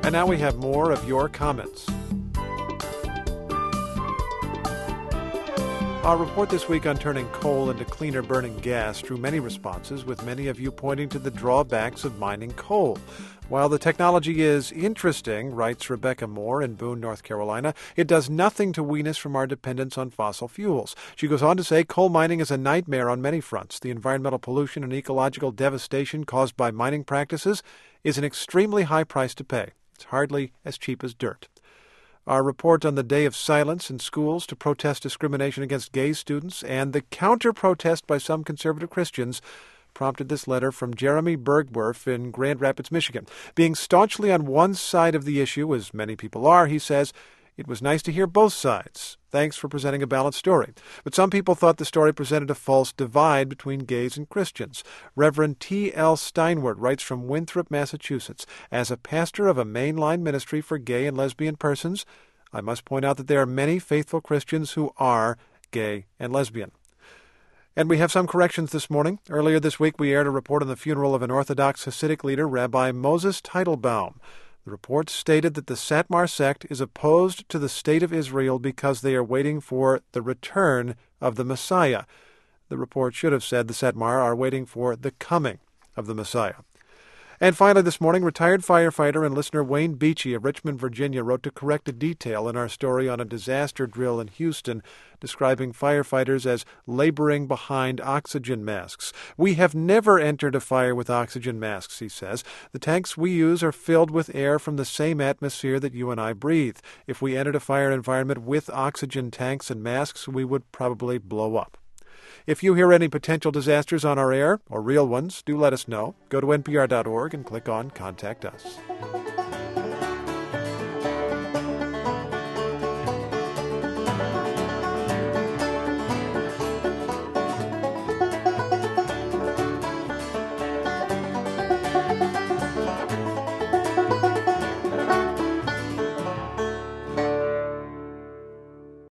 And now we have more of your comments. Our report this week on turning coal into cleaner burning gas drew many responses, with many of you pointing to the drawbacks of mining coal. While the technology is interesting, writes Rebecca Moore in Boone, North Carolina, it does nothing to wean us from our dependence on fossil fuels. She goes on to say coal mining is a nightmare on many fronts. The environmental pollution and ecological devastation caused by mining practices is an extremely high price to pay. It's hardly as cheap as dirt. Our report on the day of silence in schools to protest discrimination against gay students and the counter-protest by some conservative Christians prompted this letter from Jeremy Bergwerf in Grand Rapids, Michigan. Being staunchly on one side of the issue, as many people are, he says, it was nice to hear both sides. Thanks for presenting a balanced story. But some people thought the story presented a false divide between gays and Christians. Reverend T.L. Steinwert writes from Winthrop, Massachusetts, as a pastor of a mainline ministry for gay and lesbian persons, I must point out that there are many faithful Christians who are gay and lesbian. And we have some corrections this morning. Earlier this week, we aired a report on the funeral of an Orthodox Hasidic leader, Rabbi Moses Teitelbaum. The report stated that the Satmar sect is opposed to the state of Israel because they are waiting for the return of the Messiah. The report should have said the Satmar are waiting for the coming of the Messiah. And finally this morning, retired firefighter and listener Wayne Beachy of Richmond, Virginia, wrote to correct a detail in our story on a disaster drill in Houston, describing firefighters as laboring behind oxygen masks. We have never entered a fire with oxygen masks, he says. The tanks we use are filled with air from the same atmosphere that you and I breathe. If we entered a fire environment with oxygen tanks and masks, we would probably blow up. If you hear any potential disasters on our air, or real ones, do let us know. Go to npr.org and click on Contact Us.